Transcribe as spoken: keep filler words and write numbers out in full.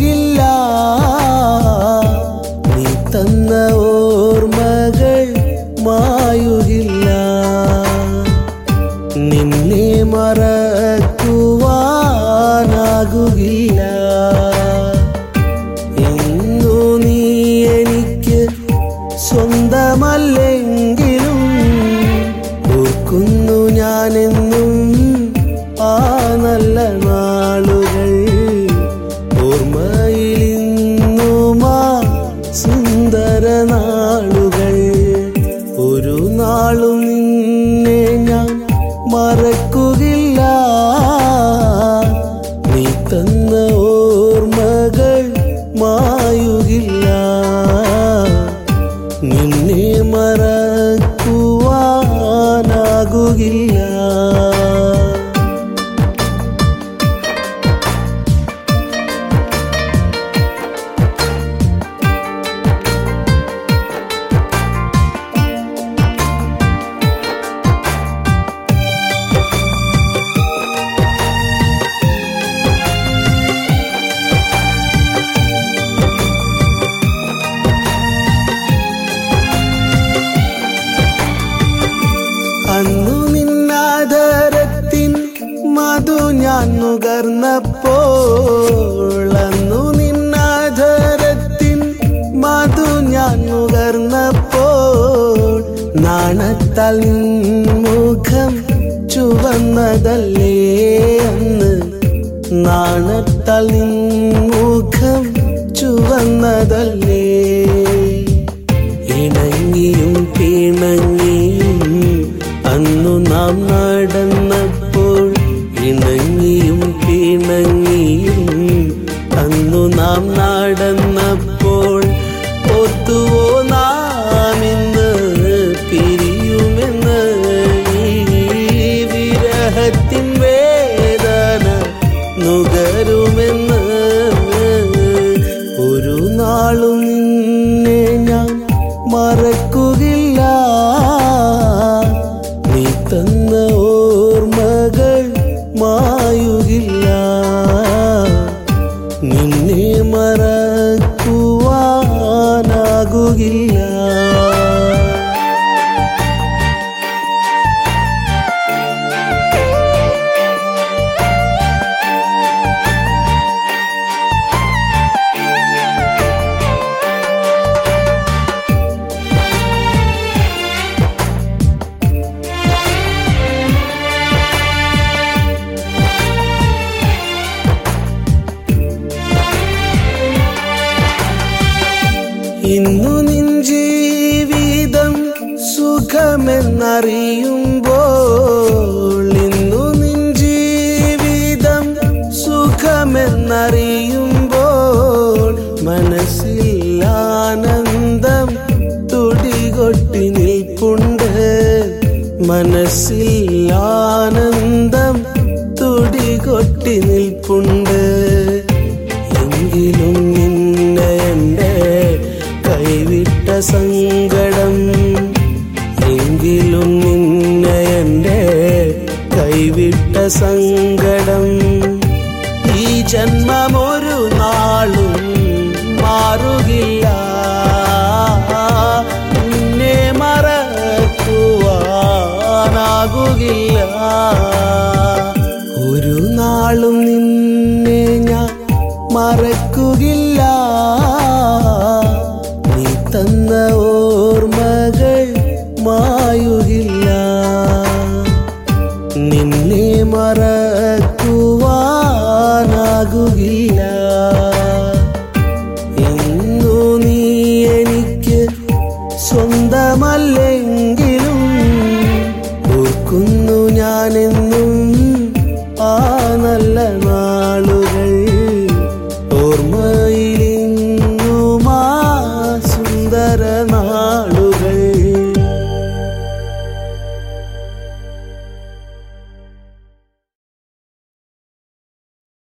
മറക്കുകില്ല. നീ തന്ന ഓർമ്മകൾ മായുകില്ല. നിന്നെ മറക്കുവാനാകുകില്ല. ഇന്നു നീ എനിക്ക് സ്വന്തമല്ലെങ്കിലും ഓർക്കുന്നു ഞാനെന്നും ആ നല്ല നാളുകൾ. ഓർമ്മയിലിന്നുമാ സുന്ദര നാളുകൾ. ഒരു നാളും നിന്നെ ഞാൻ മറക്കുകില്ല. നീ തന്ന ഓർമ്മകൾ മായുകില്ല. നിന്നെ മറക്കുവാനാകുകില്ല. അന്നു നിന്നാദരത്തിൻ മധു ഞാൻ നുകർന്നപ്പോൾ. അന്നു നിന്നാദരത്തിൻ മധു ഞാൻ നുകർന്നപ്പോൾ. നാണത്താൽ മുഖം ചുവന്നതല്ലേ അന്ന്. നാണത്താൽ മുഖം ചുവന്നതല്ലേ. ഇണങ്ങിയും പിണങ്ങിയും അന്നു നാം നടന്നപ്പോൾ. ഇണങ്ങിയും പിണങ്ങിയും അന്നു നാം നടന്നപ്പോൾ. ഓർത്തുവോ നാം ഇന്ന് പിരിയുമെന്ന്. ഈ വിരഹത്തിൻ വേദന നുകരുമെന്ന്. ഒരു നാളും നിന്നെ ഞാൻ മറക്കുകില്ല. നീ തന്ന ഓർമ്മകൾ മായുകില്ല. നിന്നെ മറക്കുവാനാകുകില്ല. ഇന്നു നിൻ ജീവിതം സുഖമെന്നറിയുമ്പോൾ. ഇന്നു നിൻ ജീവിതം സുഖമെന്നറിയുമ്പോൾ. മനസ്സിൽ ആനന്ദം തുടികൊട്ടി നിൽപ്പുണ്ട്. മനസ്സിൽ ആനന്ദം തുടികൊട്ടി നിൽപ്പുണ്ട്. എങ്കിലും നിന്നെ എൻ്റെ കൈവിട്ട സങ്കടം. എങ്കിലും നിന്നെ എൻ്റെ കൈവിട്ട സങ്കടം. ഈ ജന്മമൊരു നാളും മാറുകില്ല. നിന്നെ മറക്കുവാനാകുകില്ല. ഒരു നാളും നിന്നെ ഞാൻ മറക്കുകില്ല. നീ തന്ന ഓർമ്മകൾ മായു